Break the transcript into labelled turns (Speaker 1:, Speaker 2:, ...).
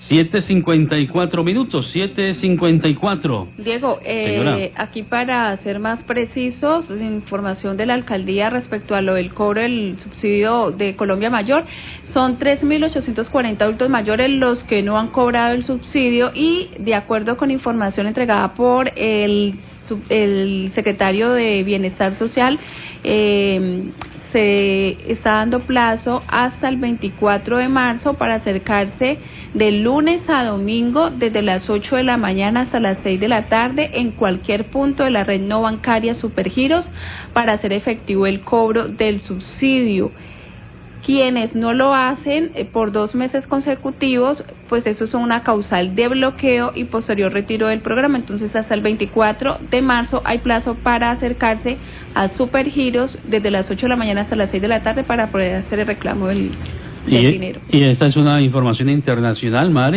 Speaker 1: 7:54, 7:54.
Speaker 2: Diego, aquí para ser más precisos, información de la alcaldía respecto a lo del cobro del subsidio de Colombia Mayor, son 3.840 adultos mayores los que no han cobrado el subsidio y de acuerdo con información entregada por el secretario de Bienestar Social, se está dando plazo hasta el 24 de marzo para acercarse de lunes a domingo desde las 8 de la mañana hasta las 6 de la tarde en cualquier punto de la red no bancaria Supergiros para hacer efectivo el cobro del subsidio. Quienes no lo hacen por 2 meses consecutivos, pues eso es una causal de bloqueo y posterior retiro del programa. Entonces, hasta el 24 de marzo hay plazo para acercarse a Supergiros desde las 8 de la mañana hasta las 6 de la tarde para poder hacer el reclamo del dinero.
Speaker 1: Y esta es una información internacional, Mari.